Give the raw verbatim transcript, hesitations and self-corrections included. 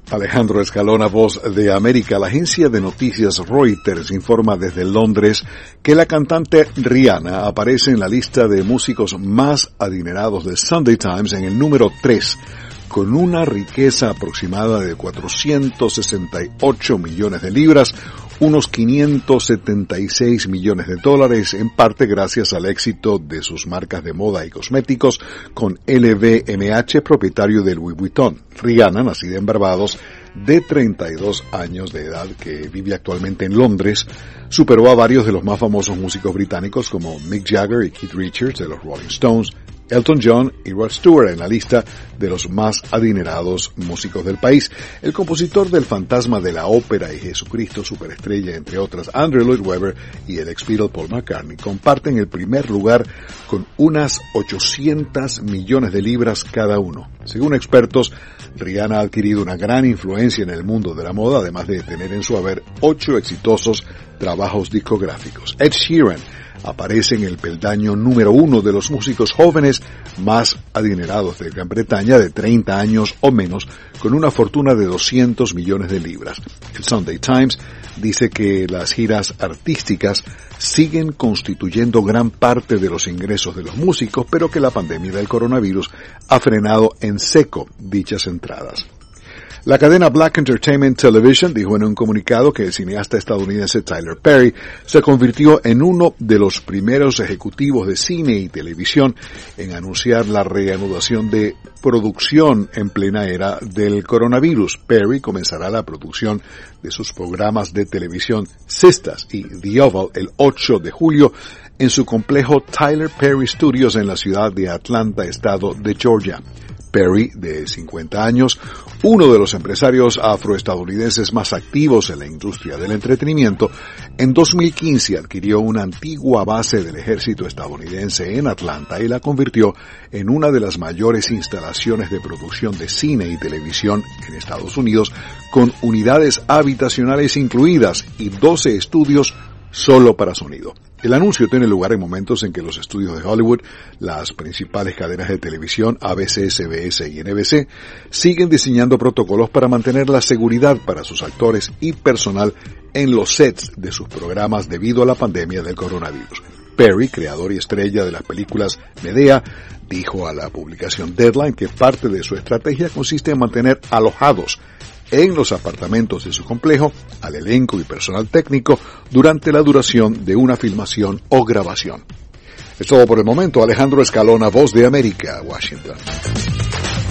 Alejandro Escalona, Voz de América. La agencia de noticias Reuters informa desde Londres que la cantante Rihanna aparece en la lista de músicos más adinerados de Sunday Times en el número tres, con una riqueza aproximada de cuatrocientos sesenta y ocho millones de libras, unos quinientos setenta y seis millones de dólares, en parte gracias al éxito de sus marcas de moda y cosméticos con L V M H, propietario de Louis Vuitton. Rihanna, nacida en Barbados, de treinta y dos años de edad, que vive actualmente en Londres, superó a varios de los más famosos músicos británicos como Mick Jagger y Keith Richards de los Rolling Stones, Elton John y Rod Stewart en la lista de los más adinerados músicos del país. El compositor del Fantasma de la Ópera y Jesucristo Superestrella, entre otras, Andrew Lloyd Webber y el ex Beatle Paul McCartney, comparten el primer lugar con unas ochocientos millones de libras cada uno. Según expertos, Rihanna ha adquirido una gran influencia en el mundo de la moda, además de tener en su haber ocho exitosos trabajos discográficos. Ed Sheeran aparece en el peldaño número uno de los músicos jóvenes más adinerados de Gran Bretaña, de treinta años o menos, con una fortuna de doscientos millones de libras. El Sunday Times dice que las giras artísticas siguen constituyendo gran parte de los ingresos de los músicos, pero que la pandemia del coronavirus ha frenado en seco dichas entradas. La cadena Black Entertainment Television dijo en un comunicado que el cineasta estadounidense Tyler Perry se convirtió en uno de los primeros ejecutivos de cine y televisión en anunciar la reanudación de producción en plena era del coronavirus. Perry comenzará la producción de sus programas de televisión Sistas y The Oval el ocho de julio en su complejo Tyler Perry Studios en la ciudad de Atlanta, estado de Georgia. Perry, de cincuenta años, uno de los empresarios afroestadounidenses más activos en la industria del entretenimiento, en dos mil quince adquirió una antigua base del ejército estadounidense en Atlanta y la convirtió en una de las mayores instalaciones de producción de cine y televisión en Estados Unidos, con unidades habitacionales incluidas y doce estudios solo para sonido. El anuncio tiene lugar en momentos en que los estudios de Hollywood, las principales cadenas de televisión A B C, C B S y N B C, siguen diseñando protocolos para mantener la seguridad para sus actores y personal en los sets de sus programas debido a la pandemia del coronavirus. Perry, creador y estrella de las películas Medea, dijo a la publicación Deadline que parte de su estrategia consiste en mantener alojados en los apartamentos de su complejo al elenco y personal técnico durante la duración de una filmación o grabación. Es todo por el momento. Alejandro Escalona, Voz de América, Washington.